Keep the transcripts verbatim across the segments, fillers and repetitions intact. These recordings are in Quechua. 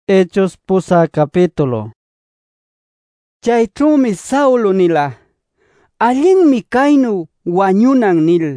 Hechos pusa capítulo. Chaytrumi Saulo nila, allinmi kaynu wañunan nil.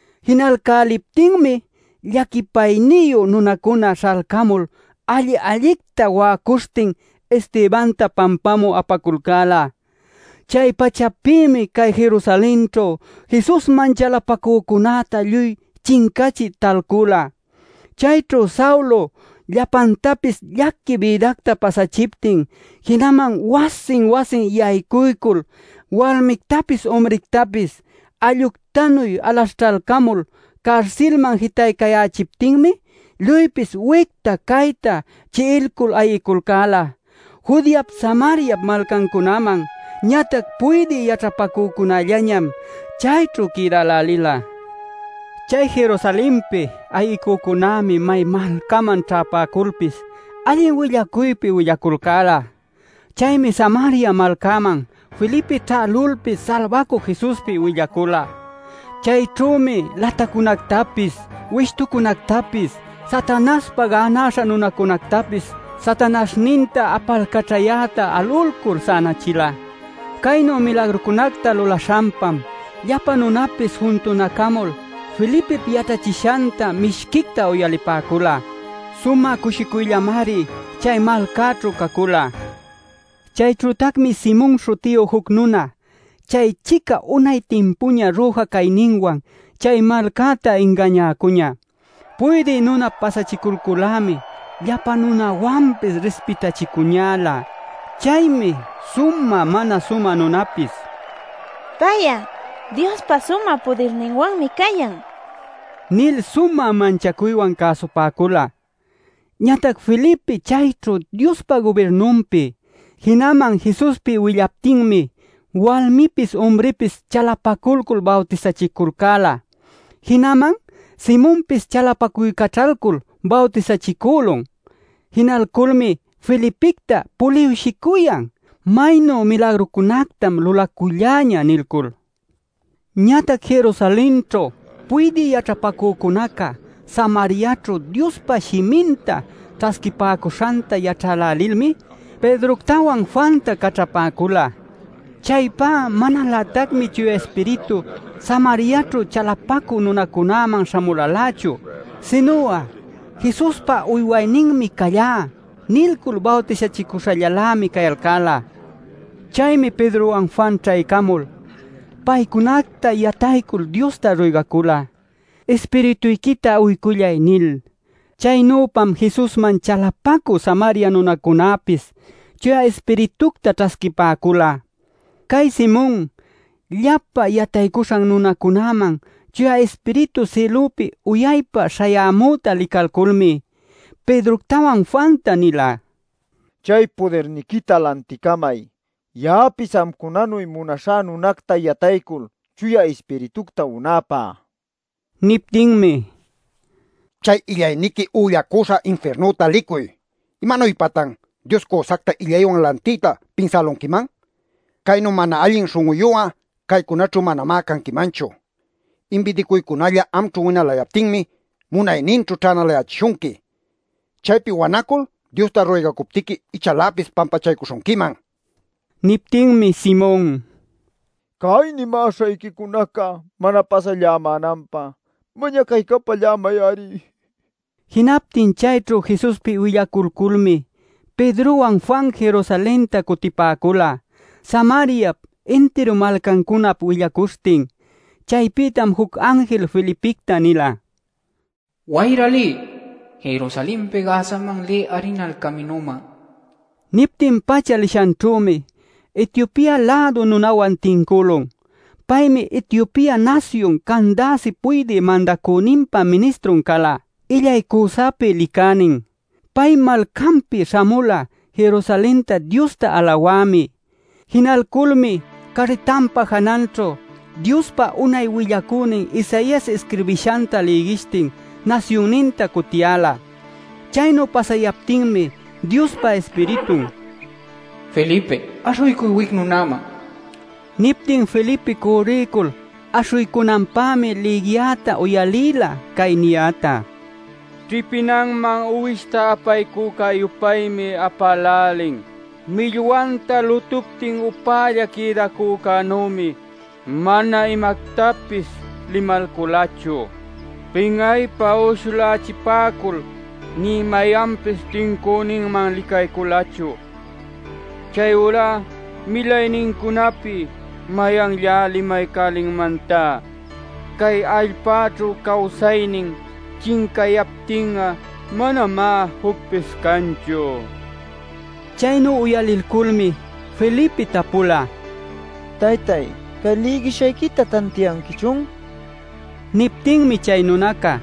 Hinalkaliptinmi llakipayniyu nunakuna shalkamul alli allicta wakustin Estebanta pampamu apakulkala. Chay pachapimi kay Jerusalencho Jesus manchalapakukunata lluy chinkachi talkula. Chaytro Saulo llapantapis llaki vidakta pasachiptin hinaman wasin wasin yaykuykul walmiktapis homriktapis alluktanuy alashtalkamul karsilman hitaykayachiptinmi lluypis wikta kayta chi'ilkul ayikulkala Judiap Samariap malkankunaman ñatak puydi yatrapakukunallañam chaytro kiralalila. Chay Jerusalempi ayikukunami may malkaman trapakulpis allin willakuypi willakulkala. Chaymi Samaria malkaman Filipe ta'lulpis salvaku Jesuspi willakula. Chaytrumi latakunaktapis wishtukunaktapis Satanaspa ganasha nunakunaktapis Satanasninta apalkachayata alulkur sanachila. Kayno milagrukunakta lulashampam llapa nunapis juntunakamul Filipe yatachishanta mishkikta uyalipakula. Suma kushikuyllamari chay malkatru kakula. Chaytrutakmi Simón shutiyo huk nuna. Chay chika unay timpuña ruja kayninwan chay malkata engañakuña. Puydi nuna pasachikulkulami llapa nunawanpis respetachikuñala. Chaymi suma mana suma nunapis. Vaya, Dios pa suma poderninwanmi kayan. Nil suma manchakuywan kasupakula. Ñatak Filipe chaytru Diospa gobernumpi, hinaman Jesuspi willaptinmi, walmipis hombripis chalapakulkul bautisachikulkala. Hinaman Simonpis chalapakuykachalkul bautisachikulun. Hinalkulmi Filipikta puliwshikuyan, mayno milagrukunaktam lulakullaña nilkul. Ñatak Jerusalencho puydi yatrapakukunaka Samariatro Diospa shiminta taskipakushanta yachalalilmi Pedroktawan Juanta kachapakula. Chaypa manalatakmi chuy espiritu Samariatro chalapaku nunakunaman shamulalachu, sinuwa Jesuspa uywayninmi kaya nilkul bautisachikushallalami kayalkala. Chaymi Pedrowan Juan chaykamul paykunakta yataykul Diosta ruygakula. Espirituykita uykullay nil. Chaynupam Jesusman chalapaku Samaria nunakunapis chuya espiritukta traskipakula. Kay Simón llapa yataykushan nunakunaman chuya espiritu silupi uyaypa shayamuta likalkulmi Pedroktawan Juanta nila. Chay podernikita lantikamay. Yapis amkunanuy munasha nunakta yataykul chuya espiritukta unapa. Niptinmi. Chay illayniki uyakusha infernuta likuy. Imanuypatan Dios kosakta illaywan lantita pinsalonkiman. Kayno mana allin shunguyuwa kaykunachu manama kankimanchu. Invidikuykunalla amchu winalayaptinmi munayninchu chanalayachishunki. Chaypi wanakul Diosta ruegakuptiki ichalapis pampachaykushunkiman. Niptinmi Simón. Kayni mashaykikunaka mana pasallamanampa. Mañakaykapallamay. Hinaptin chaytru Jesuspi willakulkulmi Pedrowan Juan Jerusalenta kutipakula. Samaria entero malkankunap willakustin. Chaypitam huk ángel Filipikta nila. Wayrali, Jerusalempe gasamang li arinal kaminuma. Niptin pachalishantrumi Etiopía lado nunawan tinkulong. Paymi Etiopía nación kandasi puydi mandakunimpa ministron kala. Illay kusapi likanin. Pay malkampi shamula Jerusalenta Diosta alawami. Hinalkulmi karitampa hanancho Diospa unay willakunin Isaías escribishanta ligistin nacioninta kutiala. Chayno pasayaptinmi Diospa espiritun. Felipe, ashuykuy wiknunama. Niptin Felipe kurikul ashuykunampami ligiata uyalila kay niata. Tripinang mang uwista apay kuka yupaymi apalaling. Miluanta lutupting upaya kida kuka numi. Mana imaktapis limal kulacho. Pingay pausula chipakul. Ni mayampis tingkuning mang likay kulacho. Chay ula milay ning kunapi. Mayang ya limay kaling manta. Kay alpatro kausayning. Chingkayaptinga manama hupis kancho. Chayno uyalilkulmi Felipe tapula. Taytay, kaligi siya kita tantiang kichung? Niptingmi chay nunaka.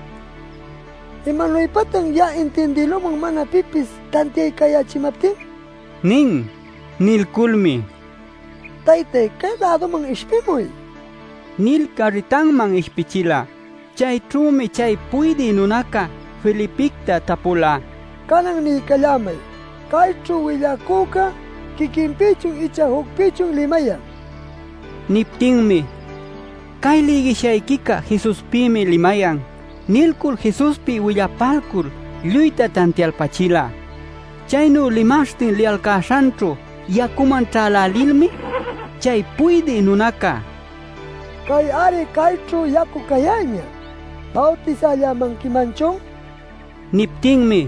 Imanoy patang ya intendilo mong mana pipis tantiay kaya chimapting? Ning, nilkulmi. Taytay, kadado mang ispimoy. Nil karitang mang ispichila. Chay trumi chay puidi nunaka Felipikta tapula. Kanang ni kalamay. Kay truwila kuka kikimpichung icha hukpichung limaya. Niptingmi. Kay ligi siya ikika Jesus pimi limayang. Nilkul Jesus pi willapalkul luita tantial pachila. Chayno limastin lialkasantro yakuman tralalilmi. Chay puidi nunaka. Kay ari kay tru yaku kayanya. Bautizalya mang kimanchong? Niptingmi.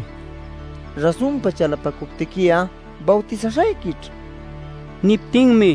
Rasun pa chala pakuktikia, bautiza shaykit. Niptingmi.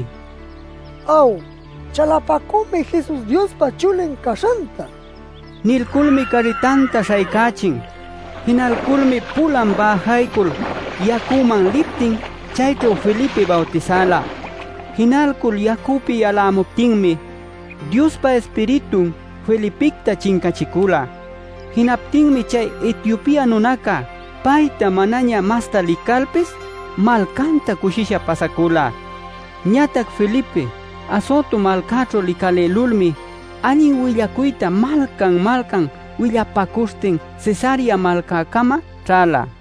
Aw, chalapakume Jesus Dios pa chulen kasanta. Nilkulmi karitanta shaykachin. Hinalkulmi pulan bahaykul yakuman lipting chayto Felipe bautizala. Hinalkul yakupi alamuptingmi. Dios pa espiritum Felipikta chinkachikula. Hinaptingmi chay Etiopía nunaka. Paita mananya masta likalpes malkanta kushisha pasakula. Nyatak Felipe asoto malkatro likalelulmi. Anin willakuita malkan malkan willapakustin Cesarea malka kama trala.